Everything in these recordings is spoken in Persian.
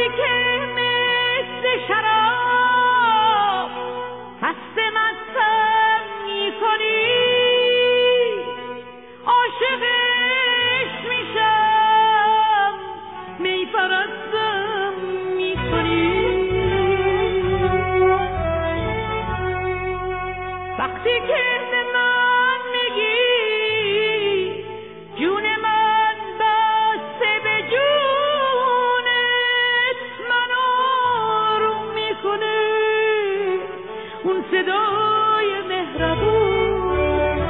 وقتی که مثل شراب هست مستم میکنی، عاشقش میشم میپرستم میکنی. وقتی که به من میگی جون من بسته به جونت، من آروم میکنه اون صدای مهربون.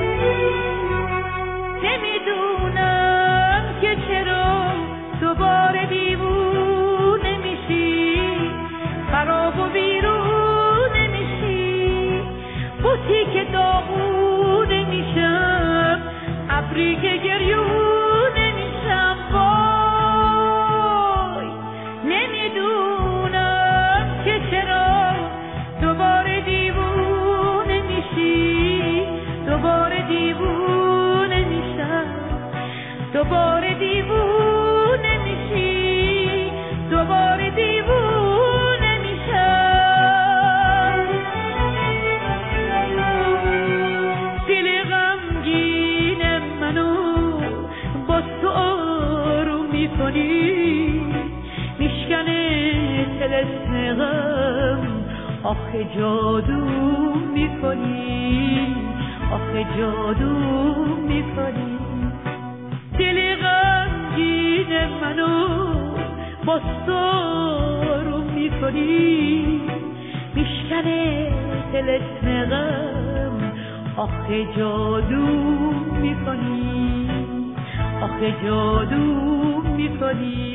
نمیدونم که چرا دوباره دیوونه میشی، خراب و بیرونه میشی، بوتی که داغونه میشم، ابری که گریونه میشم. وای نمیدونم که چرا دوباره دیوونه میشی، دوباره دیوونه میشم، دوباره دیوونه میشی، دوباره دیوونه میشم. دل غمگین منو با تو آروم میکنی، میشکنه طلسم غم، آخه جادو میکنی، آخه جادو میکنی. دل غمگین منو با تو آروم میکنی، میشکنه طلسم غم، آخه جادو میکنی، آخه جادو میکنی.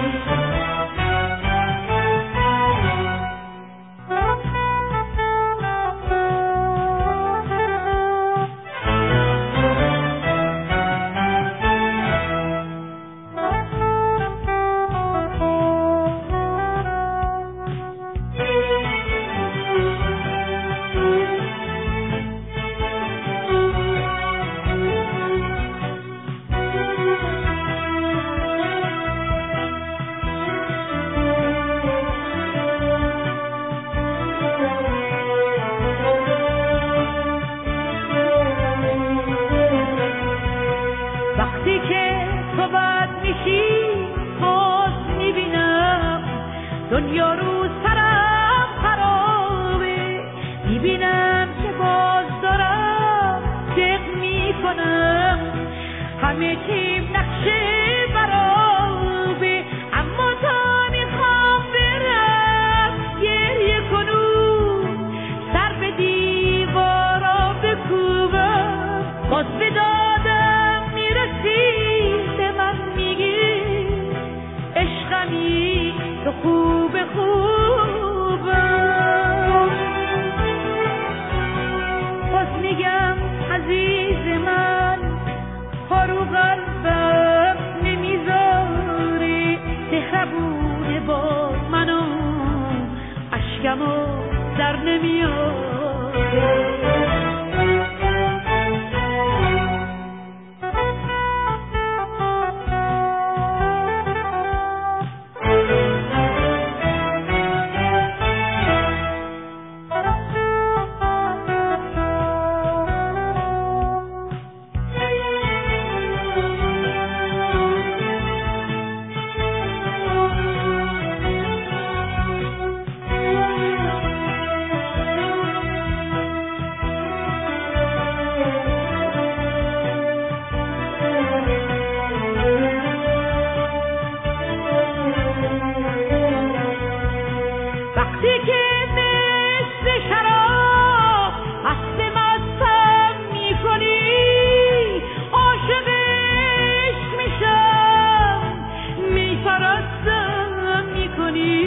وقتی که تو بد میشی باز میبینم دنیا رو سرم خرابه، میبینم که باز دارم دق میکنم، همه چیم نقشه برابه، اما تا میخوام برم گریه کنم، سر به دیوارا بکوبم، باز به دادم میرسید من میگی عشقمی تو خوب خوبم. باز میگم عزیز من پارو قلبم نمیذاری، مهربونه با منو اشکمو در نمیاره. وقتی که مثل شراب هست مستم میکنی، عاشقش میشم میپرستم میکنی.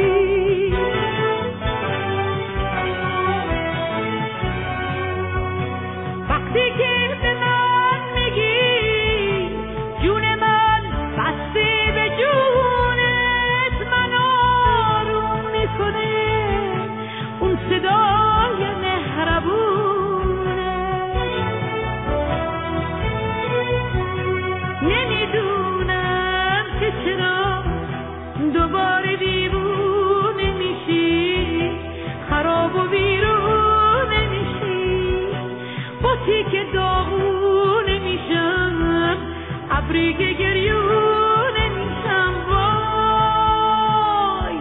وقتی که به من میگی جون من بسته به جونت، من آروم میکنه اون صدای مهربونه. نمیدونم که چرا دوباره ابری که گریونه میشم وای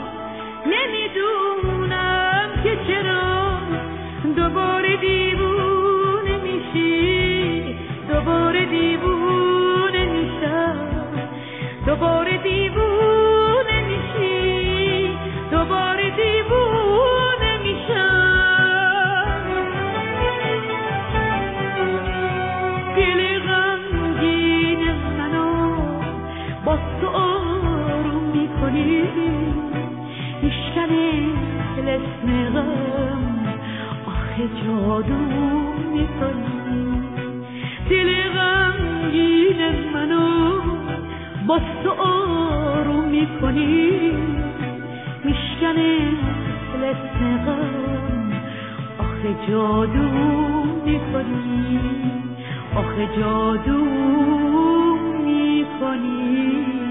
نمیدونم که چرا دوباره دیوونه میشی دوباره دیوونه میشم دوباره دیوونه میشی دوباره دیوونه میشم دل غمگین منو با تو آروم میکنی میشکنه طلسم غم آخه جادو میکنی دل غمگین منو با تو آروم میکنی میشکنه طلسم غم آخه جادو میکنی آخه جادو میکنی